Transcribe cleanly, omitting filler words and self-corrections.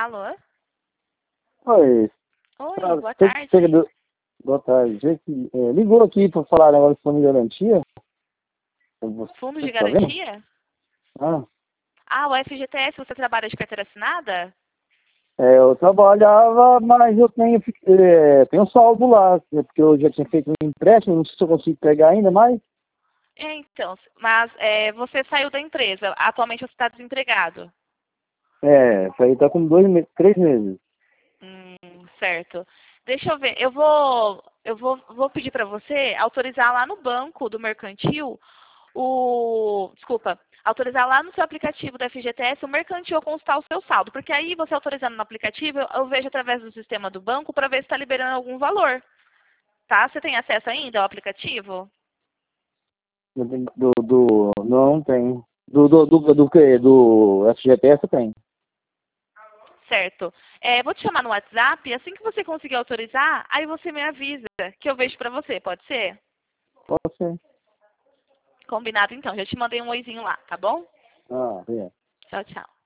Alô? Oi, Oi, boa você tarde. chega do... Boa tarde. Ligou aqui para falar negócio de fundo de garantia? Fundo Você de está vendo? garantia? Ah, Ah, o FGTS, você trabalha de carteira assinada? eu trabalhava, mas eu tenho saldo lá, porque eu já tinha feito um empréstimo, não sei se eu consigo pegar ainda, mas Então, mas você saiu da empresa, atualmente você está desempregado. isso aí tá com 3 meses. Certo. Deixa eu ver, vou pedir para você autorizar lá no banco do mercantil desculpa, autorizar lá no seu aplicativo da FGTS o mercantil a consultar o seu saldo, porque aí você autorizando no aplicativo, eu vejo através do sistema do banco para ver se está liberando algum valor, tá? Você tem acesso ainda ao aplicativo? Não tem. Do que? Do FGTS tem. Certo. Vou te chamar no WhatsApp, assim que você conseguir autorizar, aí você me avisa que eu vejo para você, pode ser? Pode ser. Combinado então, já te mandei um oizinho lá, tá bom? Ah, é. Tchau, tchau.